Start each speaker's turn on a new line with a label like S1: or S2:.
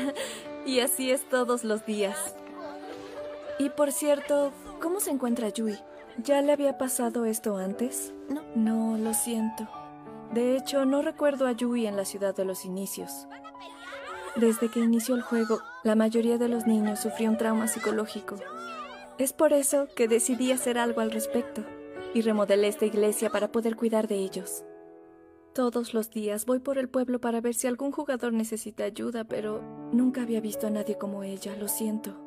S1: Y así es todos los días. Y por cierto, ¿cómo se encuentra Yui? ¿Ya le había pasado esto antes?
S2: No.
S1: No, lo siento. De hecho, no recuerdo a Yui en la ciudad de los inicios. Desde que inició el juego, la mayoría de los niños sufrió un trauma psicológico. Es por eso que decidí hacer algo al respecto y remodelé esta iglesia para poder cuidar de ellos. Todos los días voy por el pueblo para ver si algún jugador necesita ayuda, pero nunca había visto a nadie como ella, lo siento.